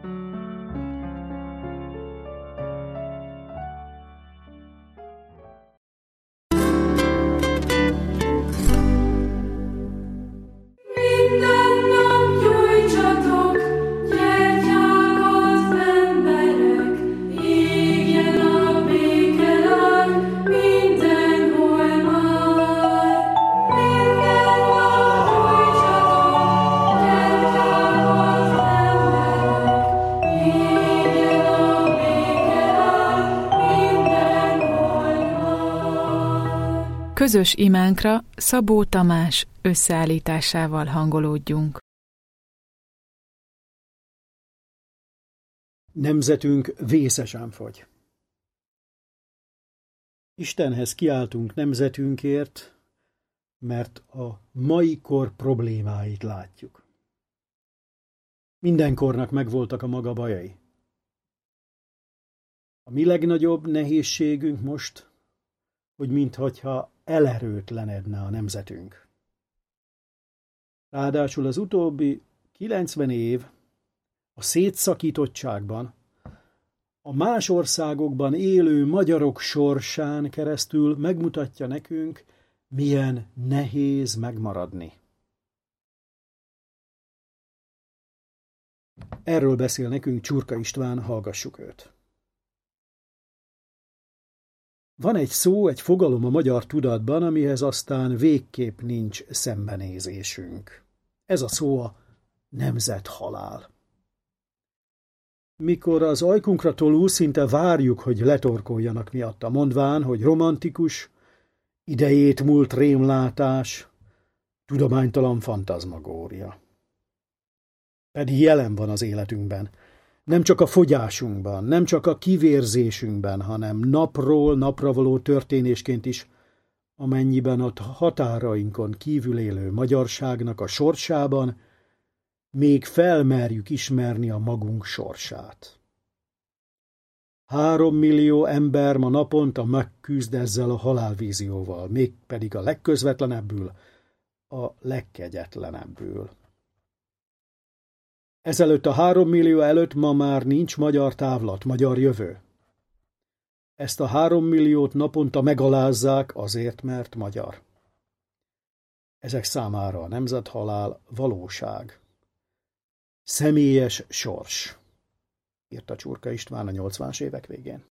Közös imánkra Szabó Tamás összeállításával hangolódjunk. Nemzetünk vészesen fogy. Istenhez kiáltunk nemzetünkért, mert a mai kor problémáit látjuk. Minden kornak megvoltak a maga bajai. A mi legnagyobb nehézségünk most, hogy minthogyha elerőtlenedne a nemzetünk. Ráadásul az utóbbi 90 év a szétszakítottságban, a más országokban élő magyarok sorsán keresztül megmutatja nekünk, milyen nehéz megmaradni. Erről beszél nekünk Csurka István, hallgassuk őt. Van egy szó, egy fogalom a magyar tudatban, amihez aztán végképp nincs szembenézésünk. Ez a szó a nemzethalál. Mikor az ajkunkra tolul, szinte várjuk, hogy letorkoljanak miatta, mondván, hogy romantikus, idejét múlt rémlátás, tudománytalan fantazmagória. Pedig jelen van az életünkben. Nem csak a fogyásunkban, nem csak a kivérzésünkben, hanem napról napra való történésként is, amennyiben a határainkon kívül élő magyarságnak a sorsában még felmerjük ismerni a magunk sorsát. 3 millió ember ma naponta megküzd ezzel a halálvízióval, mégpedig a legközvetlenebbül, a legkegyetlenebbül. Ezelőtt a 3 millió előtt ma már nincs magyar távlat, magyar jövő. Ezt a 3 milliót naponta megalázzák azért, mert magyar. Ezek számára a nemzethalál valóság. Személyes sors, írta Csurka István a 80-as évek végén.